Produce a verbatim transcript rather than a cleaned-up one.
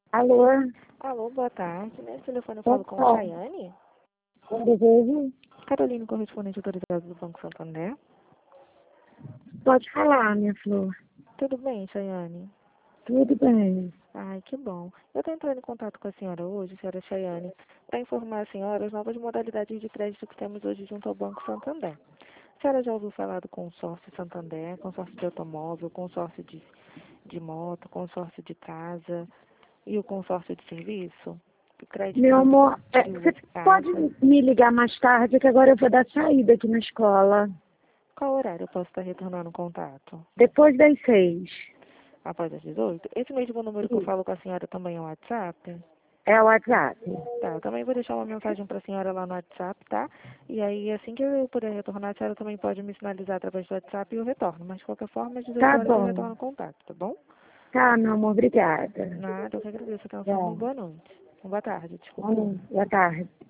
Alô? Alô, boa tarde. Nesse telefone eu Boa falo com a tarde. Chayane. Com desejo? Carolina, correspondente autorizada do Banco Santander. Pode falar, minha flor. Tudo bem, Chayane? Tudo bem. Ai, que bom. Eu estou entrando em contato com a senhora hoje, senhora Chayane, para informar a senhora as novas modalidades de crédito que temos hoje junto ao Banco Santander. A senhora já ouviu falar do consórcio Santander, consórcio de automóvel, consórcio de, de moto, consórcio de casa e o consórcio de serviço? O crédito Meu amor, é, de você duas pode casas. me ligar mais tarde, que agora eu vou dar saída aqui na escola. Qual horário eu posso estar retornando o contato? Depois das seis. Após as dezoito? Esse mesmo número que eu Isso. falo com a senhora também é o WhatsApp? É o WhatsApp. Tá, eu também vou deixar uma mensagem para a senhora lá no WhatsApp, tá? E aí, assim que eu puder retornar, a senhora também pode me sinalizar através do WhatsApp e eu retorno. Mas, de qualquer forma, às dezoito Tá horas eu bom. retorno o contato, tá bom? Tá, meu amor, obrigada. Nada, eu que agradeço. Atenção, uma Tchau. boa noite. Uma boa tarde, desculpa. Boa tarde.